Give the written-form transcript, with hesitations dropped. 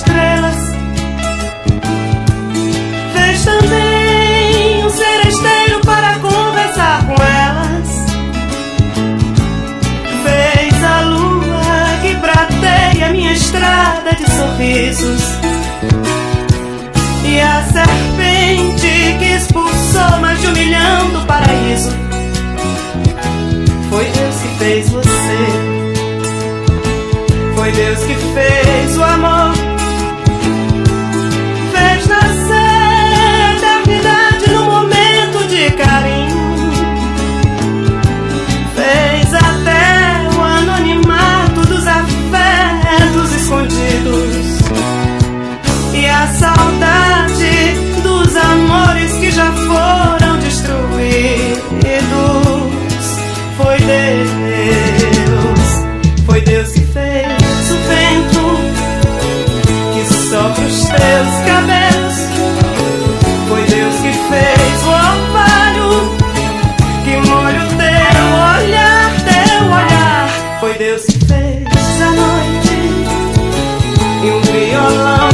estrelas. Fez também um seresteiro para conversar com elas. Fez a lua que prateia minha estrada de sorrisos, e a serpente que expulsou mais de 1 milhão do paraíso. Foi Deus que fez você, foi Deus que fez o amor. Fez nascer a eternidade no momento de carinho. Fez até o anonimato dos afetos escondidos, e a saudade dos amores que já foram destruídos. Foi Deus que fez o vento que sopra os teus cabelos. Foi Deus que fez o orvalho que molha o teu olhar, teu olhar. Foi Deus que fez a noite e um violão